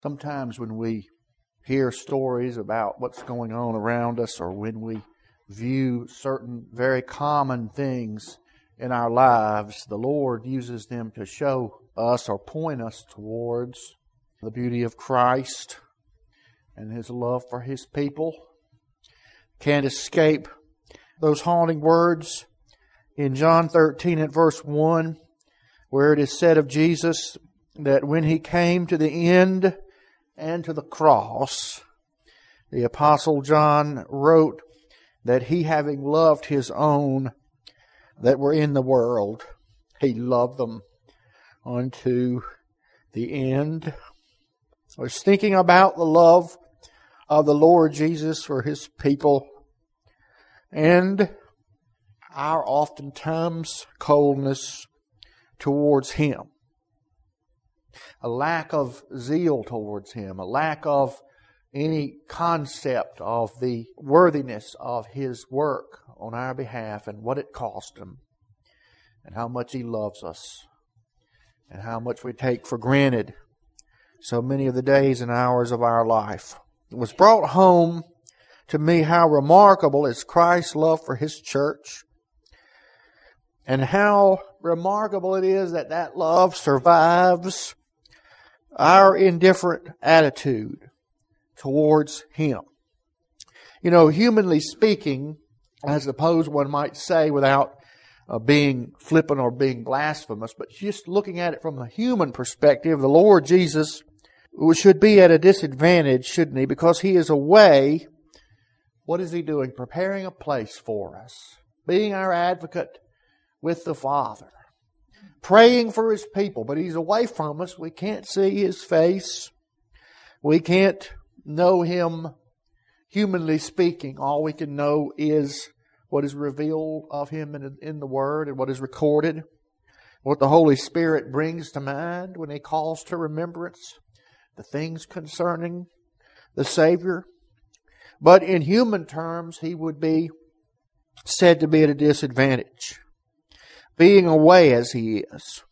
Sometimes when we hear stories about what's going on around us, or when we view certain very common things in our lives, the Lord uses them to show us or point us towards the beauty of Christ and His love for His people. Can't escape those haunting words in John 13 and verse 1, where it is said of Jesus that when He came to the end and to the cross, the Apostle John wrote that He, having loved His own that were in the world, He loved them unto the end. I was thinking about the love of the Lord Jesus for His people, and our oftentimes coldness towards Him. A lack of zeal towards Him, a lack of any concept of the worthiness of His work on our behalf and what it cost Him, and how much He loves us, and how much we take for granted so many of the days and hours of our life. It was brought home to me how remarkable is Christ's love for His church, and how remarkable it is that that love survives our indifferent attitude towards Him. You know, humanly speaking, I suppose one might say without being flippant or being blasphemous, but just looking at it from the human perspective, the Lord Jesus should be at a disadvantage, shouldn't He? Because He is away. What is He doing? Preparing a place for us, being our advocate with the Father, praying for His people, but He's away from us. We can't see His face. We can't know Him, humanly speaking. All we can know is what is revealed of Him in the Word and what is recorded, what the Holy Spirit brings to mind when He calls to remembrance the things concerning the Savior. But in human terms, He would be said to be at a disadvantage, being away as He is.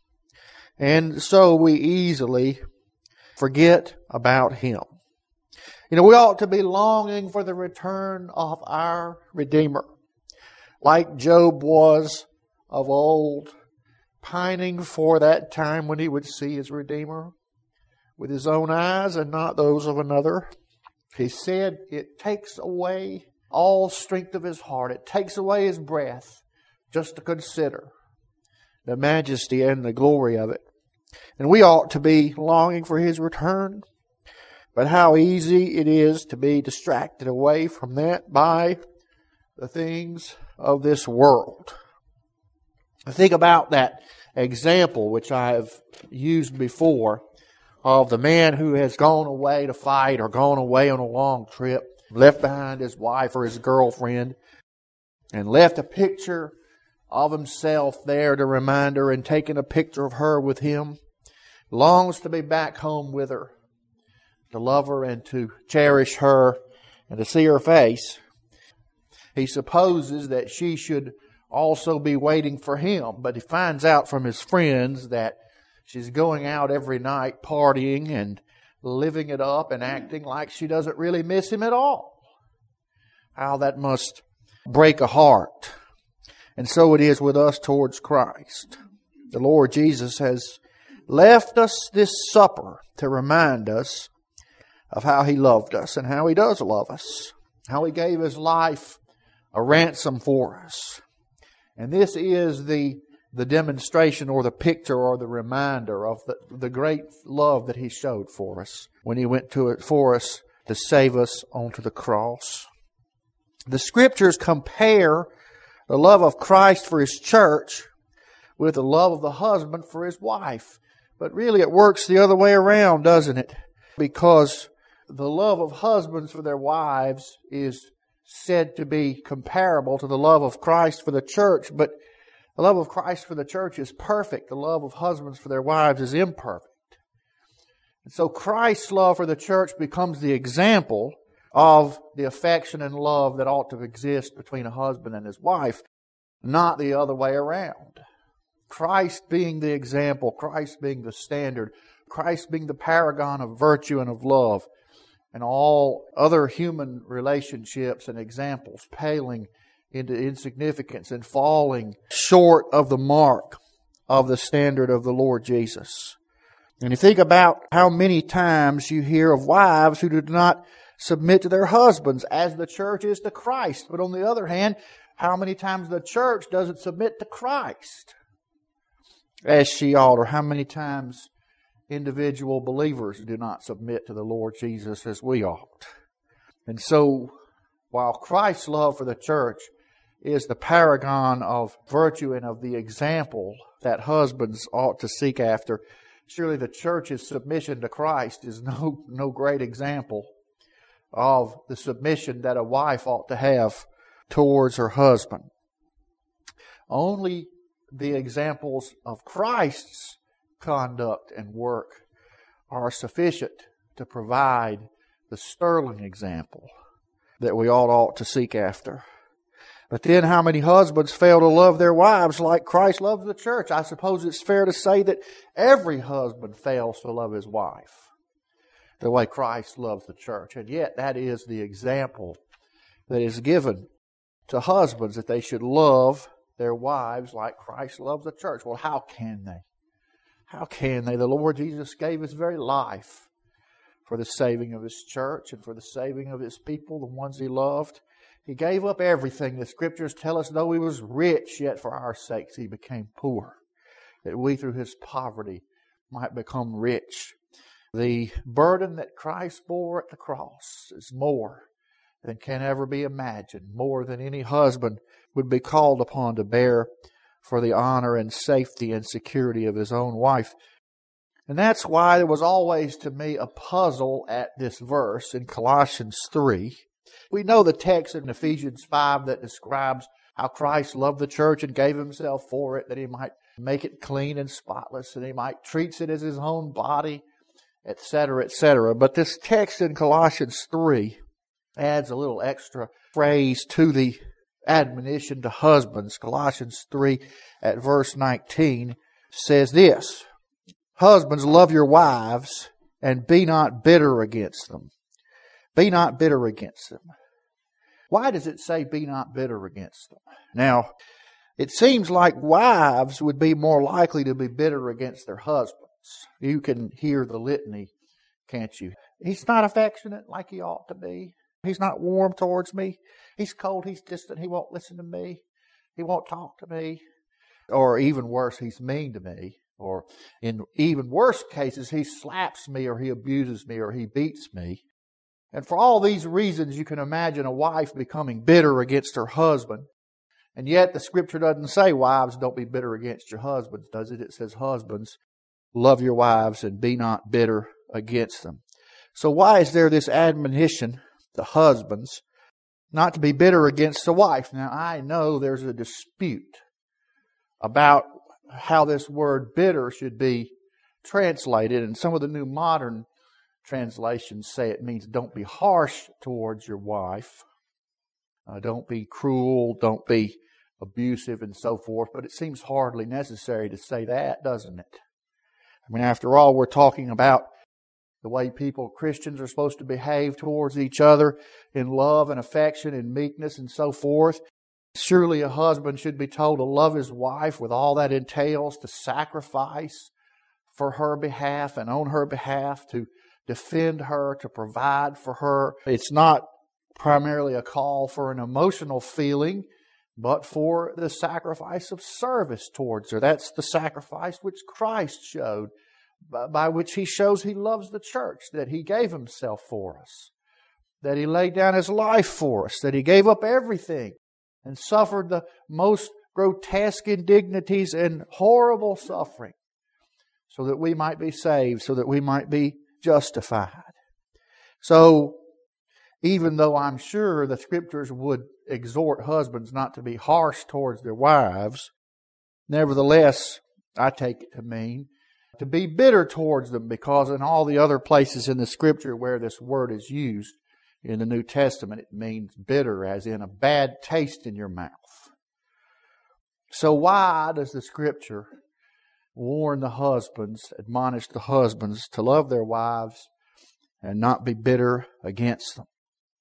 And so we easily forget about Him. You know, we ought to be longing for the return of our Redeemer, like Job was of old, pining for that time when he would see his Redeemer with his own eyes and not those of another. He said it takes away all strength of his heart. It takes away his breath just to consider the majesty and the glory of it. And we ought to be longing for His return. But how easy it is to be distracted away from that by the things of this world. Think about that example which I have used before of the man who has gone away to fight or gone away on a long trip, left behind his wife or his girlfriend, and left a picture of himself there to remind her, and taken a picture of her with him. Longs to be back home with her, to love her and to cherish her and to see her face. He supposes that she should also be waiting for him, but he finds out from his friends that she's going out every night partying and living it up and acting like she doesn't really miss him at all. How that must break a heart. And so it is with us towards Christ. The Lord Jesus has left us this supper to remind us of how He loved us and how He does love us. How He gave His life a ransom for us. And this is the demonstration or the picture or the reminder of the great love that He showed for us when He went to it for us to save us onto the cross. The Scriptures compare the love of Christ for His church with the love of the husband for his wife. But really it works the other way around, doesn't it? Because the love of husbands for their wives is said to be comparable to the love of Christ for the church, but the love of Christ for the church is perfect. The love of husbands for their wives is imperfect. And so Christ's love for the church becomes the example of the affection and love that ought to exist between a husband and his wife, not the other way around. Christ being the example, Christ being the standard, Christ being the paragon of virtue and of love, and all other human relationships and examples paling into insignificance and falling short of the mark of the standard of the Lord Jesus. And you think about how many times you hear of wives who do not submit to their husbands as the church is to Christ. But on the other hand, how many times the church doesn't submit to Christ as she ought, or how many times individual believers do not submit to the Lord Jesus as we ought. And so, while Christ's love for the church is the paragon of virtue and of the example that husbands ought to seek after, surely the church's submission to Christ is no great example of the submission that a wife ought to have towards her husband. Only the examples of Christ's conduct and work are sufficient to provide the sterling example that we all ought to seek after. But then how many husbands fail to love their wives like Christ loves the church? I suppose it's fair to say that every husband fails to love his wife the way Christ loves the church. And yet that is the example that is given to husbands, that they should love their wives like Christ loves the church. Well, how can they? How can they? The Lord Jesus gave His very life for the saving of His church and for the saving of His people, the ones He loved. He gave up everything. The Scriptures tell us, though He was rich, yet for our sakes He became poor, that we through His poverty might become rich. The burden that Christ bore at the cross is more than can ever be imagined, more than any husband would be called upon to bear for the honor and safety and security of his own wife. And that's why there was always to me a puzzle at this verse in Colossians 3. We know the text in Ephesians 5 that describes how Christ loved the church and gave Himself for it, that He might make it clean and spotless, and He might treat it as His own body, etc., etc. But this text in Colossians 3 adds a little extra phrase to the admonition to husbands. Colossians 3 at verse 19 says this: Husbands, love your wives and be not bitter against them. Be not bitter against them. Why does it say be not bitter against them? Now, it seems like wives would be more likely to be bitter against their husbands. You can hear the litany, can't you? He's not affectionate like he ought to be. He's not warm towards me. He's cold. He's distant. He won't listen to me. He won't talk to me. Or even worse, he's mean to me. Or in even worse cases, he slaps me or he abuses me or he beats me. And for all these reasons, you can imagine a wife becoming bitter against her husband. And yet the Scripture doesn't say, wives, don't be bitter against your husbands, does it? It says, husbands, love your wives and be not bitter against them. So why is there this admonition to husbands not to be bitter against the wife? Now, I know there's a dispute about how this word bitter should be translated, and some of the New Modern translations say it means don't be harsh towards your wife, don't be cruel, don't be abusive, and so forth. But it seems hardly necessary to say that, doesn't it? I mean, after all, we're talking about the way Christians are supposed to behave towards each other in love and affection and meekness and so forth. Surely a husband should be told to love his wife with all that entails, to sacrifice for her behalf and on her behalf, to defend her, to provide for her. It's not primarily a call for an emotional feeling, but for the sacrifice of service towards her. That's the sacrifice which Christ showed, by which He shows He loves the church, that He gave Himself for us, that He laid down His life for us, that He gave up everything and suffered the most grotesque indignities and horrible suffering so that we might be saved, so that we might be justified. So, even though I'm sure the Scriptures would exhort husbands not to be harsh towards their wives, nevertheless, I take it to mean to be bitter towards them, because in all the other places in the Scripture where this word is used in the New Testament, it means bitter, as in a bad taste in your mouth. So why does the Scripture warn the husbands, admonish the husbands to love their wives and not be bitter against them.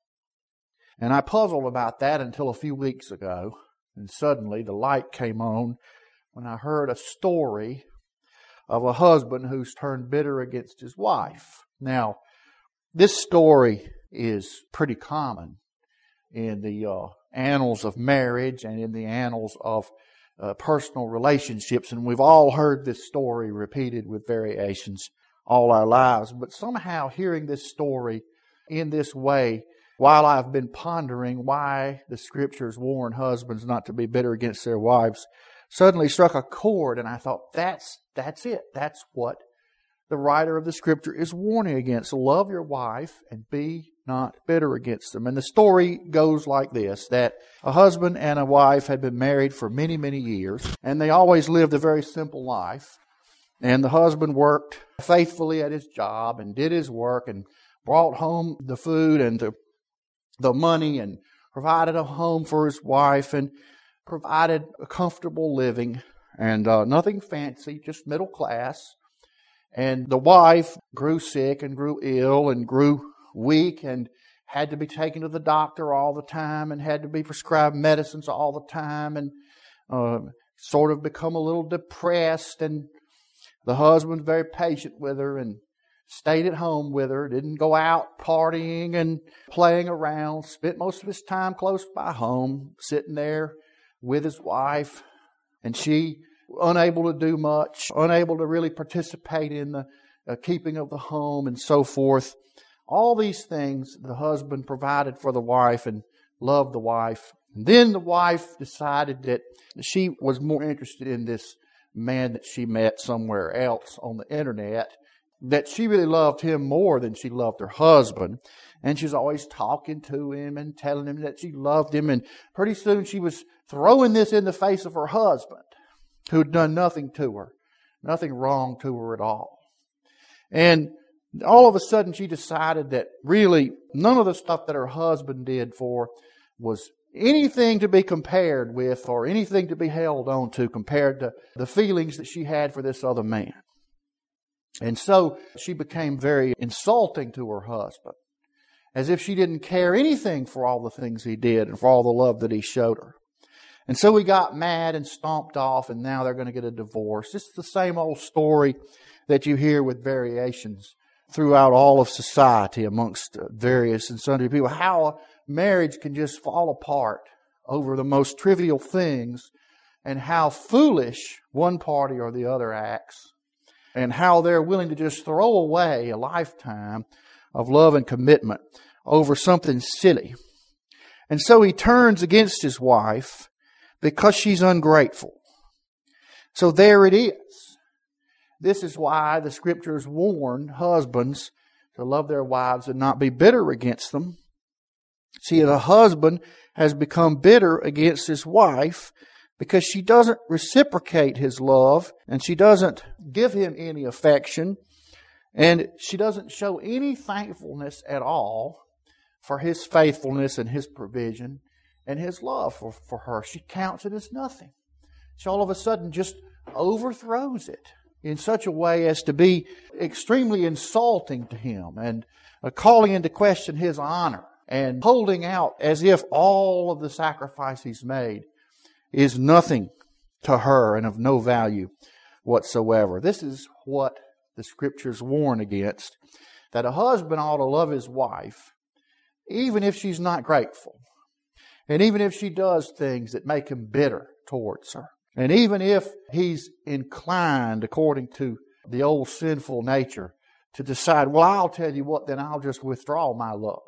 And I puzzled about that until a few weeks ago, and suddenly the light came on when I heard a story of a husband who's turned bitter against his wife. Now, this story is pretty common in the annals of marriage and in the annals of personal relationships, and we've all heard this story repeated with variations all our lives. But somehow hearing this story in this way, while I've been pondering why the Scriptures warn husbands not to be bitter against their wives, suddenly struck a chord, and I thought, that's it. That's what the writer of the Scripture is warning against. Love your wife and be not bitter against them. And the story goes like this, that a husband and a wife had been married for many, many years, and they always lived a very simple life. And the husband worked faithfully at his job and did his work and brought home the food and the money and provided a home for his wife and provided a comfortable living and nothing fancy, just middle class. And the wife grew sick and grew ill and grew weak and had to be taken to the doctor all the time and had to be prescribed medicines all the time and sort of become a little depressed. And the husband's very patient with her and stayed at home with her, didn't go out partying and playing around, spent most of his time close by home, sitting there with his wife, and she unable to do much, unable to really participate in the keeping of the home and so forth. All these things the husband provided for the wife and loved the wife. And then the wife decided that she was more interested in this man that she met somewhere else on the internet, that she really loved him more than she loved her husband. And she's always talking to him and telling him that she loved him. And pretty soon she was throwing this in the face of her husband, who had done nothing to her, nothing wrong to her at all. And all of a sudden she decided that really none of the stuff that her husband did for was anything to be compared with or anything to be held on to compared to the feelings that she had for this other man. And so she became very insulting to her husband, as if she didn't care anything for all the things he did and for all the love that he showed her. And so he got mad and stomped off, and now they're going to get a divorce. It's the same old story that you hear with variations throughout all of society amongst various and sundry people. How a marriage can just fall apart over the most trivial things, and how foolish one party or the other acts, and how they're willing to just throw away a lifetime of love and commitment over something silly. And so he turns against his wife because she's ungrateful. So there it is. This is why the Scriptures warn husbands to love their wives and not be bitter against them. See, the husband has become bitter against his wife because she doesn't reciprocate his love and she doesn't give him any affection and she doesn't show any thankfulness at all for his faithfulness and his provision and his love for her. She counts it as nothing. She all of a sudden just overthrows it in such a way as to be extremely insulting to him and calling into question his honor and holding out as if all of the sacrifice he's made is nothing to her and of no value whatsoever. This is what the Scriptures warn against, that a husband ought to love his wife even if she's not grateful, and even if she does things that make him bitter towards her. And even if he's inclined, according to the old sinful nature, to decide, well, I'll tell you what, then I'll just withdraw my love.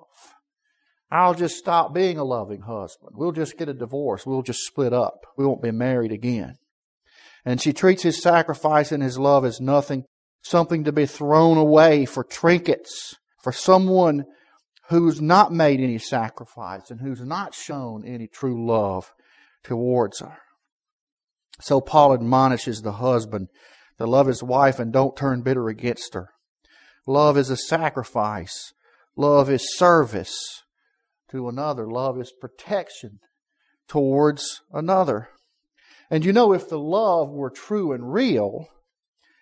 I'll just stop being a loving husband. We'll just get a divorce. We'll just split up. We won't be married again. And she treats his sacrifice and his love as nothing, something to be thrown away for trinkets, for someone who's not made any sacrifice and who's not shown any true love towards her. So Paul admonishes the husband to love his wife and don't turn bitter against her. Love is a sacrifice. Love is service to another. Love is protection towards another. And you know, if the love were true and real,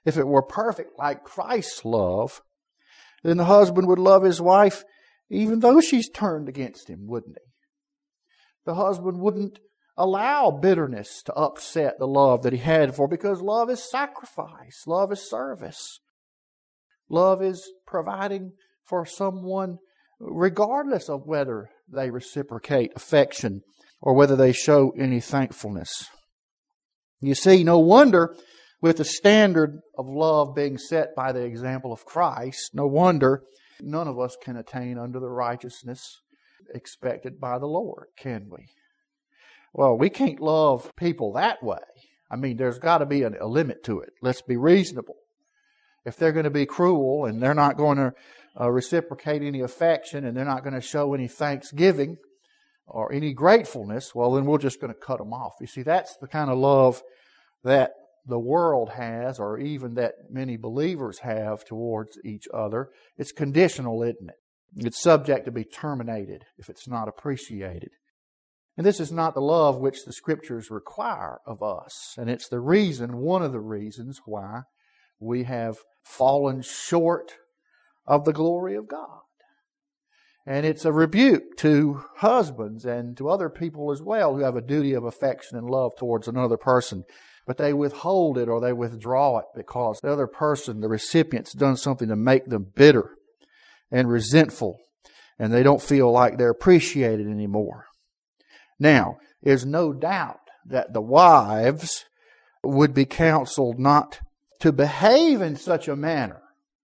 if it were perfect like Christ's love, then the husband would love his wife even though she's turned against him, wouldn't he? The husband wouldn't allow bitterness to upset the love that he had for her, because love is sacrifice. Love is service. Love is providing for someone regardless of whether they reciprocate affection or whether they show any thankfulness. You see, no wonder, with the standard of love being set by the example of Christ, no wonder none of us can attain unto the righteousness expected by the Lord, can we? Well, we can't love people that way. I mean, there's got to be a limit to it. Let's be reasonable. If they're going to be cruel and they're not going to reciprocate any affection and they're not going to show any thanksgiving or any gratefulness, well, then we're just going to cut them off. You see, that's the kind of love that the world has, or even that many believers have towards each other. It's conditional, isn't it? It's subject to be terminated if it's not appreciated. And this is not the love which the Scriptures require of us. And it's the reason, one of the reasons why we have fallen short of the glory of God. And it's a rebuke to husbands and to other people as well who have a duty of affection and love towards another person. But they withhold it or they withdraw it because the other person, the recipient's done something to make them bitter and resentful. And they don't feel like they're appreciated anymore. Now, there's no doubt that the wives would be counseled not to behave in such a manner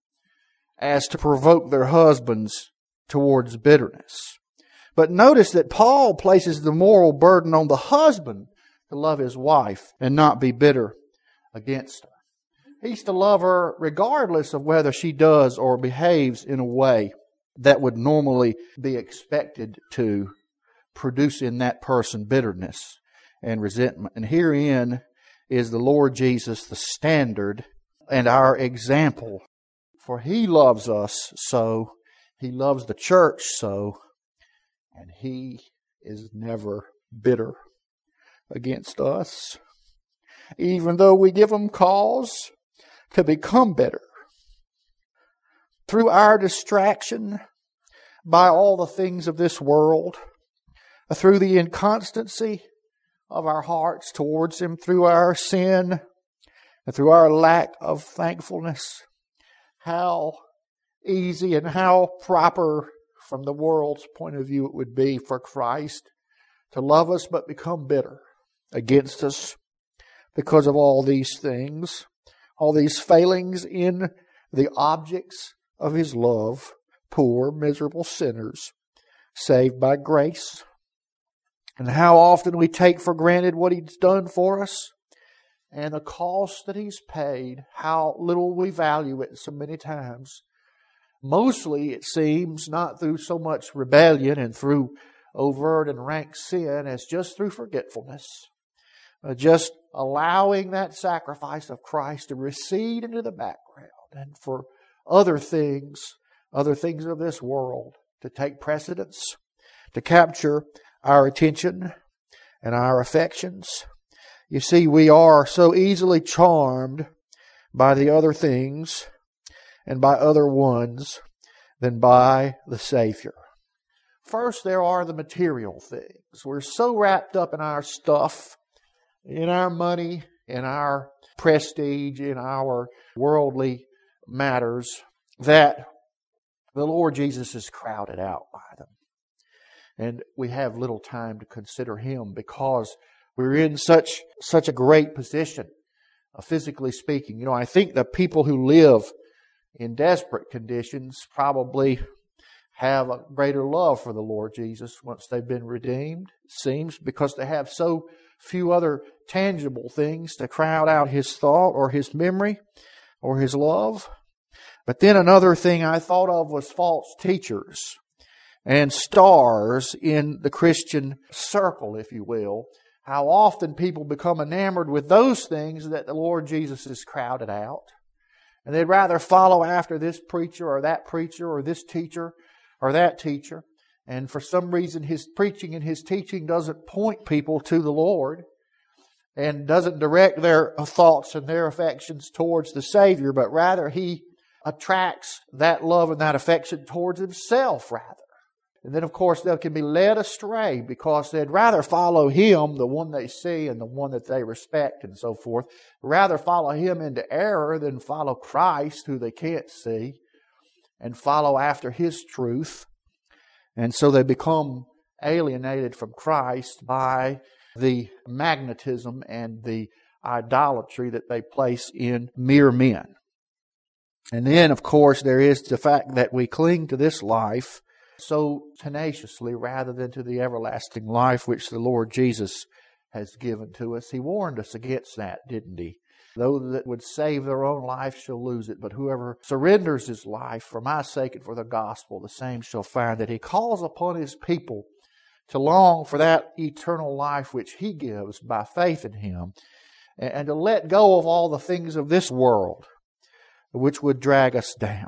as to provoke their husbands towards bitterness. But notice that Paul places the moral burden on the husband to love his wife and not be bitter against her. He's to love her regardless of whether she does or behaves in a way that would normally be expected to produce in that person bitterness and resentment. And herein is the Lord Jesus the standard and our example. For He loves us so, He loves the church so, and He is never bitter against us, even though we give Him cause to become bitter. Through our distraction by all the things of this world, through the inconstancy of our hearts towards Him, through our sin, and through our lack of thankfulness, how easy and how proper from the world's point of view it would be for Christ to love us but become bitter against us because of all these things, all these failings in the objects of His love, poor, miserable sinners saved by grace. And how often we take for granted what He's done for us and the cost that He's paid, how little we value it so many times. Mostly, it seems, not through so much rebellion and through overt and rank sin as just through forgetfulness. Just allowing that sacrifice of Christ to recede into the background and for other things of this world to take precedence, to capture our attention and our affections. You see, we are so easily charmed by the other things and by other ones than by the Savior. First, there are the material things. We're so wrapped up in our stuff, in our money, in our prestige, in our worldly matters, that the Lord Jesus is crowded out by them. And we have little time to consider Him because we're in such a great position, physically speaking. You know, I think the people who live in desperate conditions probably have a greater love for the Lord Jesus once they've been redeemed, it seems, because they have so few other tangible things to crowd out His thought or His memory or His love. But then another thing I thought of was false teachers and stars in the Christian circle, if you will. How often people become enamored with those things that the Lord Jesus is crowded out. And they'd rather follow after this preacher or this teacher or that teacher. And for some reason His preaching and His teaching doesn't point people to the Lord. and doesn't direct their thoughts and their affections towards the Savior, but rather he attracts that love and that affection towards himself rather. And then, of course, they can be led astray because they'd rather follow him, the one they see and the one that they respect and so forth, rather follow him into error than follow Christ, who they can't see, and follow after his truth. And so they become alienated from Christ by the magnetism and the idolatry that they place in mere men. And then, of course, there is the fact that we cling to this life so tenaciously rather than to the everlasting life which the Lord Jesus has given to us. He warned us against that, didn't he? Those that would save their own life shall lose it, but whoever surrenders his life for my sake and for the gospel, the same shall find it. He calls upon his people to long for that eternal life which he gives by faith in him, and to let go of all the things of this world which would drag us down.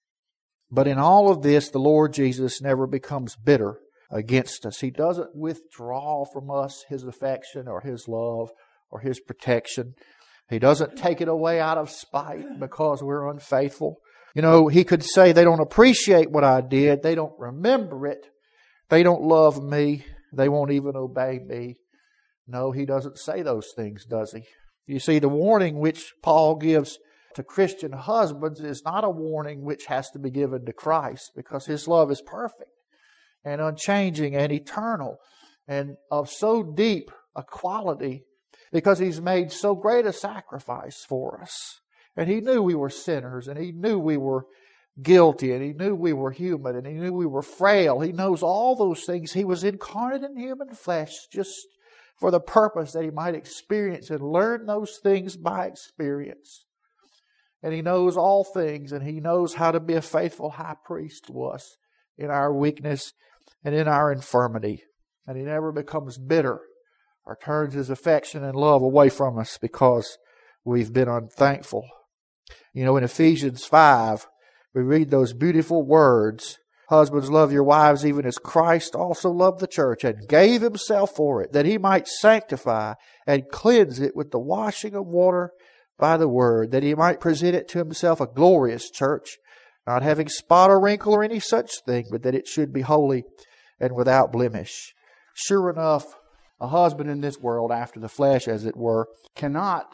But in all of this, the Lord Jesus never becomes bitter against us. He doesn't withdraw from us his affection or his love or his protection. He doesn't take it away out of spite because we're unfaithful. You know, he could say, they don't appreciate what I did. They don't remember it. They don't love me. They won't even obey me. No, he doesn't say those things, does he? You see, the warning which Paul gives to Christian husbands is not a warning which has to be given to Christ, because his love is perfect and unchanging and eternal and of so deep a quality, because he's made so great a sacrifice for us. And he knew we were sinners, and he knew we were guilty, and he knew we were human, and he knew we were frail. He knows all those things. He was incarnate in human flesh just for the purpose that he might experience and learn those things by experience. And he knows all things, and he knows how to be a faithful high priest to us in our weakness and in our infirmity. And he never becomes bitter or turns his affection and love away from us because we've been unthankful. You know, in Ephesians 5, we read those beautiful words, husbands, love your wives even as Christ also loved the church and gave himself for it, that he might sanctify and cleanse it with the washing of water by the word, that he might present it to himself a glorious church, not having spot or wrinkle or any such thing, but that it should be holy and without blemish. Sure enough, a husband in this world, after the flesh as it were, cannot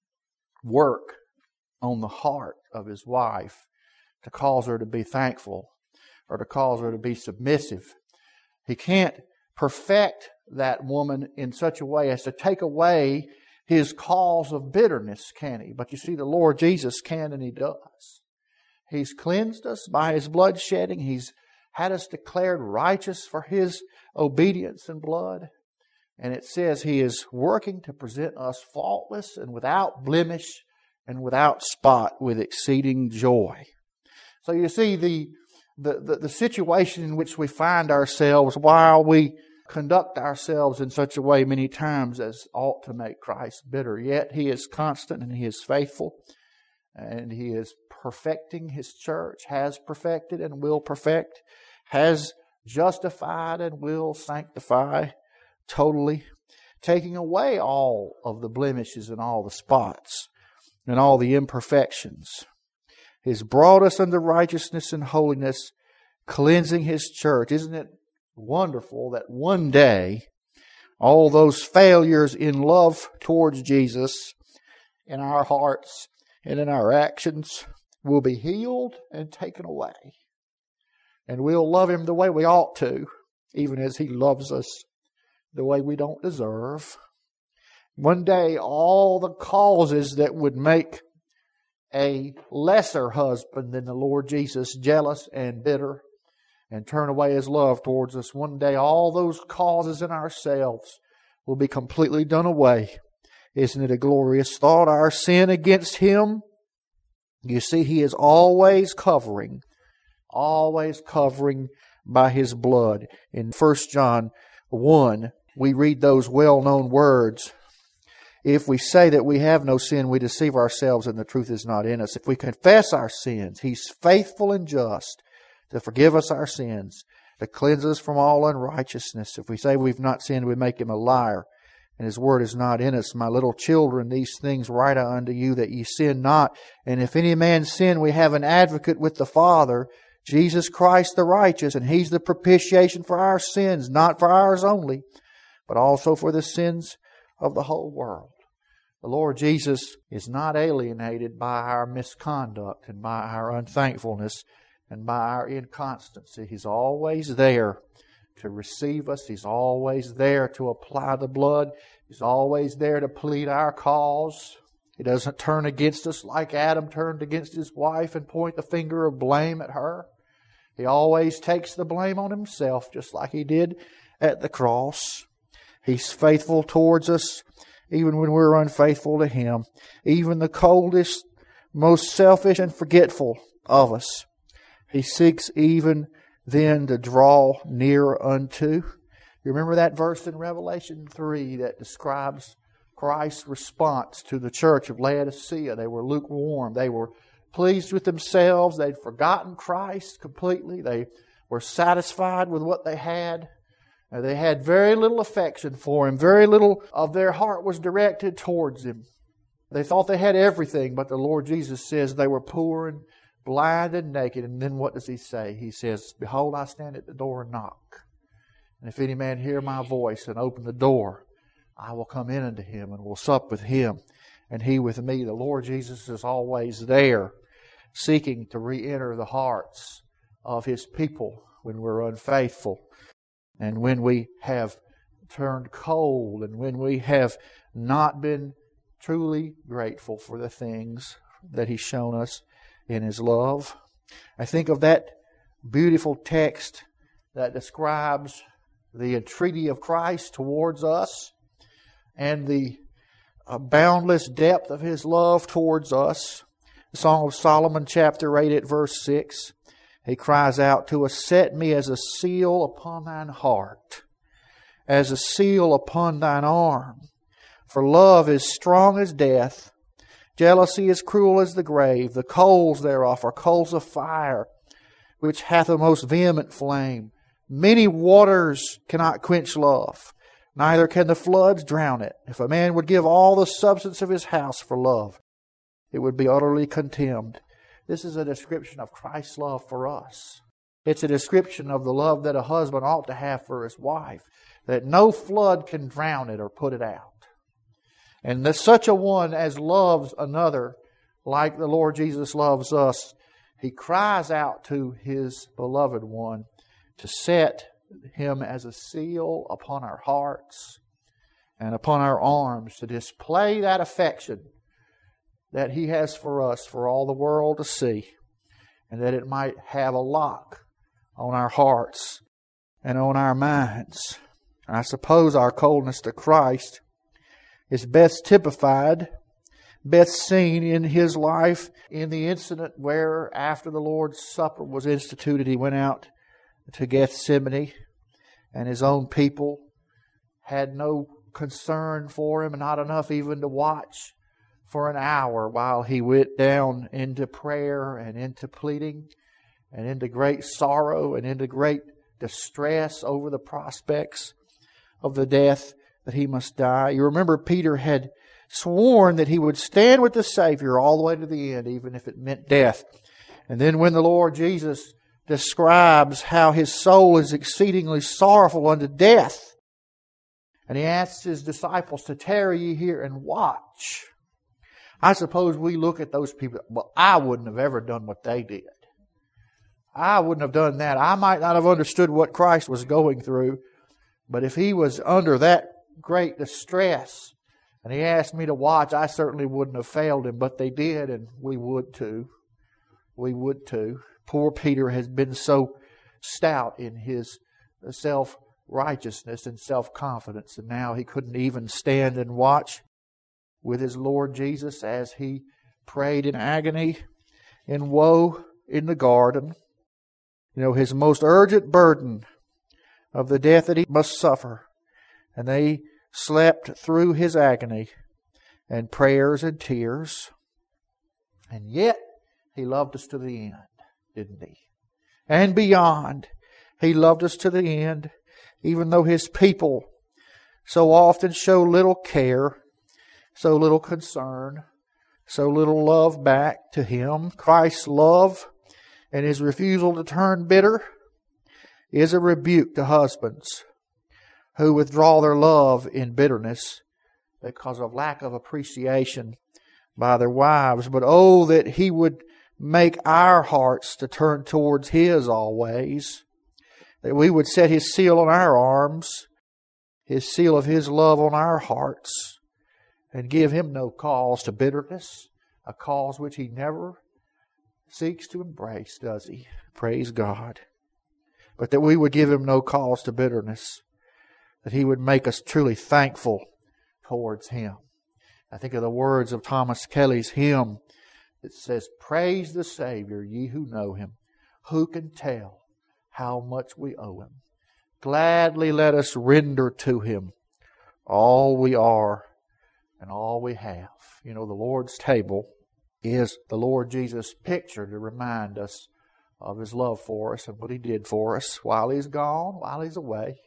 work on the heart of his wife to cause her to be thankful or to cause her to be submissive. He can't perfect that woman in such a way as to take away his cause of bitterness, can he? But you see, the Lord Jesus can, and he does. He's cleansed us by his blood shedding. He's had us declared righteous for his obedience and blood. And it says he is working to present us faultless and without blemish and without spot with exceeding joy. So you see, the situation in which we find ourselves while we conduct ourselves in such a way many times as ought to make Christ bitter. Yet he is constant and he is faithful, and he is perfecting his church, has perfected and will perfect, has justified and will sanctify totally, taking away all of the blemishes and all the spots and all the imperfections. He has brought us unto righteousness and holiness, cleansing his church. Isn't it wonderful that one day all those failures in love towards Jesus in our hearts and in our actions will be healed and taken away. And we'll love him the way we ought to, even as he loves us the way we don't deserve. One day all the causes that would make a lesser husband than the Lord Jesus jealous and bitter and turn away his love towards us, one day all those causes in ourselves will be completely done away. Isn't it a glorious thought? Our sin against him, you see, he is always covering by his blood. In 1 John 1, we read those well-known words. If we say that we have no sin, we deceive ourselves and the truth is not in us. If we confess our sins, he's faithful and just to forgive us our sins, to cleanse us from all unrighteousness. If we say we've not sinned, we make him a liar, and His Word is not in us. My little children, these things write I unto you, that ye sin not. And if any man sin, we have an advocate with the Father, Jesus Christ the righteous, and He's the propitiation for our sins, not for ours only, but also for the sins of the whole world. The Lord Jesus is not alienated by our misconduct and by our unthankfulness and by our inconstancy. He's always there to receive us. He's always there to apply the blood. He's always there to plead our cause. He doesn't turn against us like Adam turned against his wife and point the finger of blame at her. He always takes the blame on Himself, just like He did at the cross. He's faithful towards us, even when we're unfaithful to Him. Even the coldest, most selfish and forgetful of us, He seeks even then to draw near unto. You remember that verse in Revelation 3 that describes Christ's response to the church of Laodicea? They were lukewarm. They were pleased with themselves. They'd forgotten Christ completely. They were satisfied with what they had. They had very little affection for Him. Very little of their heart was directed towards Him. They thought they had everything, but the Lord Jesus says they were poor and blind and naked. And then what does He say? He says, Behold, I stand at the door and knock. And if any man hear my voice and open the door, I will come in unto him and will sup with him and he with me. The Lord Jesus is always there, seeking to re-enter the hearts of His people when we're unfaithful, and when we have turned cold, and when we have not been truly grateful for the things that He's shown us in His love. I think of that beautiful text that describes the entreaty of Christ towards us and the boundless depth of His love towards us. The Song of Solomon, chapter 8 at verse 6. He cries out to us, Set me as a seal upon thine heart, as a seal upon thine arm. For love is strong as death, jealousy is cruel as the grave. The coals thereof are coals of fire, which hath a most vehement flame. Many waters cannot quench love, neither can the floods drown it. If a man would give all the substance of his house for love, it would be utterly contemned. This is a description of Christ's love for us. It's a description of the love that a husband ought to have for his wife, that no flood can drown it or put it out. And that such a one as loves another like the Lord Jesus loves us, He cries out to His beloved one to set Him as a seal upon our hearts and upon our arms, to display that affection that He has for us for all the world to see, and that it might have a lock on our hearts and on our minds. I suppose our coldness to Christ is best typified, best seen in His life in the incident where, after the Lord's Supper was instituted, He went out to Gethsemane, and His own people had no concern for Him, not enough even to watch for an hour while He went down into prayer and into pleading and into great sorrow and into great distress over the prospects of the death that He must die. You remember Peter had sworn that he would stand with the Savior all the way to the end, even if it meant death. And then when the Lord Jesus describes how His soul is exceedingly sorrowful unto death, and He asks His disciples to tarry ye here and watch, I suppose we look at those people, well, I wouldn't have ever done what they did. I wouldn't have done that. I might not have understood what Christ was going through, but if He was under that great distress and He asked me to watch, I certainly wouldn't have failed Him, but they did, and we would too. We would too. Poor Peter has been so stout in his self-righteousness and self-confidence, and now he couldn't even stand and watch with his Lord Jesus as He prayed in agony, in woe in the garden. You know, his most urgent burden of the death that He must suffer. And they slept through His agony and prayers and tears. And yet, He loved us to the end, didn't He? And beyond, He loved us to the end, even though His people so often show little care, so little concern, so little love back to Him. Christ's love and His refusal to turn bitter is a rebuke to husbands who withdraw their love in bitterness because of lack of appreciation by their wives. But oh, that He would make our hearts to turn towards His always, that we would set His seal on our arms, His seal of His love on our hearts, and give Him no cause to bitterness, a cause which He never seeks to embrace, does He? Praise God. But that we would give Him no cause to bitterness, that He would make us truly thankful towards Him. I think of the words of Thomas Kelly's hymn that says, "Praise the Savior, ye who know Him. Who can tell how much we owe Him? Gladly let us render to Him all we are and all we have." You know, the Lord's table is the Lord Jesus' picture to remind us of His love for us and what He did for us while He's gone, while He's away.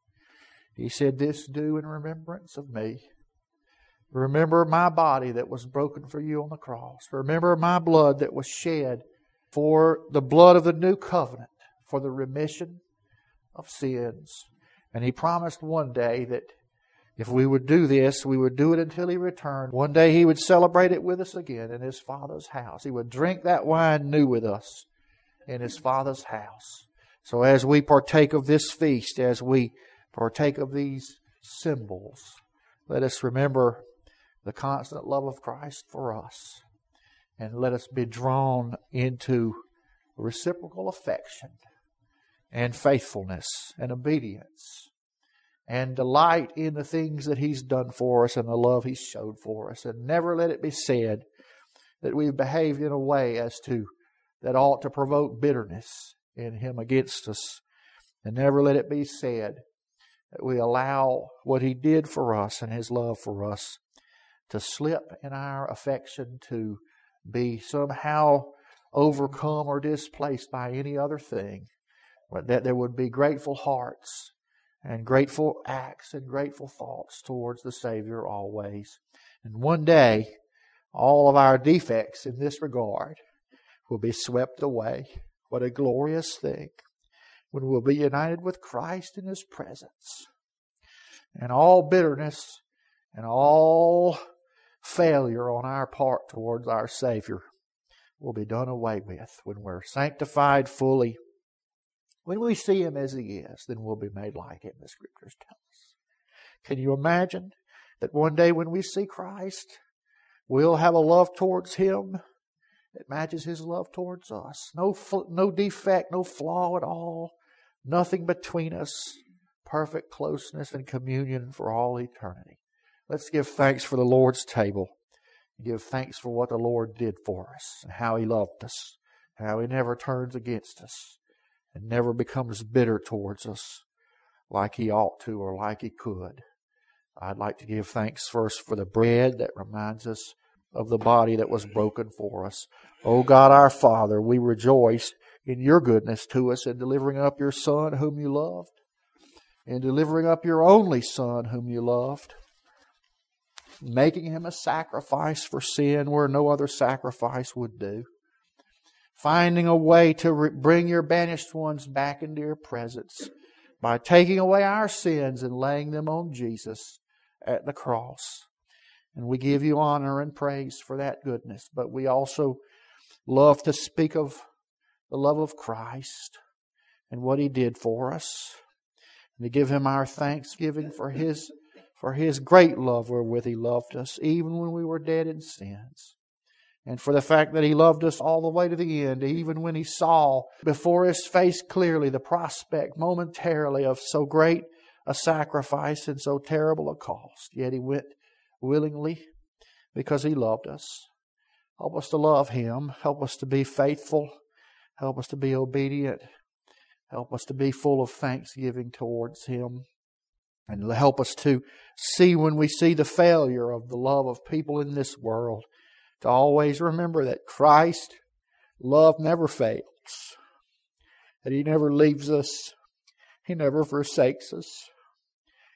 He said, "This do in remembrance of me. Remember my body that was broken for you on the cross. Remember my blood that was shed for the blood of the new covenant, for the remission of sins." And He promised one day that if we would do this, we would do it until He returned. One day He would celebrate it with us again in His Father's house. He would drink that wine new with us in His Father's house. So as we partake of this feast, as we partake of these symbols, let us remember the constant love of Christ for us. And let us be drawn into reciprocal affection and faithfulness and obedience and delight in the things that He's done for us and the love He's showed for us. And never let it be said that we've behaved in a way as to that ought to provoke bitterness in Him against us. And never let it be said that we allow what He did for us and His love for us to slip in our affection, to be somehow overcome or displaced by any other thing, but that there would be grateful hearts and grateful acts and grateful thoughts towards the Savior always. And one day, all of our defects in this regard will be swept away. What a glorious thing when we'll be united with Christ in His presence. And all bitterness and all failure on our part towards our Savior will be done away with. When we're sanctified fully, when we see Him as He is, then we'll be made like Him, the Scriptures tell us. Can you imagine that one day when we see Christ, we'll have a love towards Him that matches His love towards us? No defect, no flaw at all, nothing between us, perfect closeness and communion for all eternity. Let's give thanks for the Lord's table. Give thanks for what the Lord did for us and how He loved us, how He never turns against us and never becomes bitter towards us like He ought to or like He could. I'd like to give thanks first for the bread that reminds us of the body that was broken for us. O God our Father, we rejoice in Your goodness to us in delivering up Your Son whom You loved, in delivering up Your only Son whom You loved, making Him a sacrifice for sin where no other sacrifice would do, finding a way to bring Your banished ones back into Your presence by taking away our sins and laying them on Jesus at the cross. And we give You honor and praise for that goodness. But we also love to speak of the love of Christ and what He did for us, and to give Him our thanksgiving for His great love wherewith He loved us, even when we were dead in sins. And for the fact that He loved us all the way to the end, even when He saw before His face clearly the prospect momentarily of so great a sacrifice and so terrible a cost. Yet He went willingly because He loved us. Help us to love Him. Help us to be faithful. Help us to be obedient. Help us to be full of thanksgiving towards Him. And help us to see when we see the failure of the love of people in this world, to always remember that Christ's love never fails, that He never leaves us, He never forsakes us.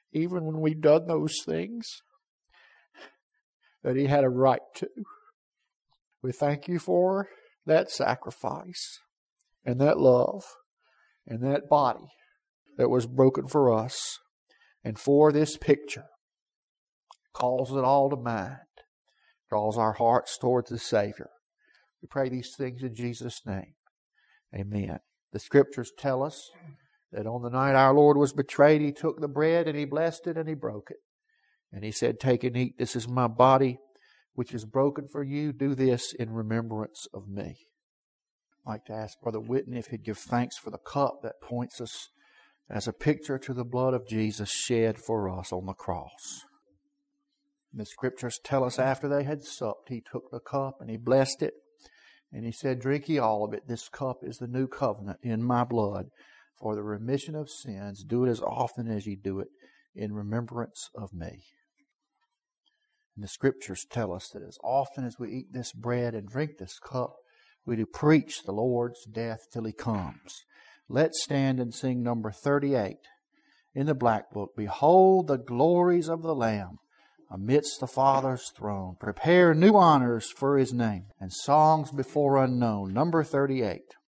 even when we've done those things that He had a right to. We thank You for that sacrifice and that love and that body that was broken for us, and for this picture. Calls it all to mind. Draws our hearts towards the Savior. We pray these things in Jesus' name. Amen. The Scriptures tell us that on the night our Lord was betrayed, He took the bread and He blessed it and He broke it. And He said, "Take and eat. This is my body, which is broken for you. Do this in remembrance of me." I'd like to ask Brother Whitney if he'd give thanks for the cup that points us as a picture to the blood of Jesus shed for us on the cross. The Scriptures tell us after they had supped, He took the cup and He blessed it. And He said, "Drink ye all of it. This cup is the new covenant in my blood for the remission of sins. Do it as often as ye do it in remembrance of me." And the Scriptures tell us that as often as we eat this bread and drink this cup, we do preach the Lord's death till He comes. Let's stand and sing number 38 in the Black Book. "Behold the glories of the Lamb amidst the Father's throne. Prepare new honors for His name, and songs before unknown." Number 38.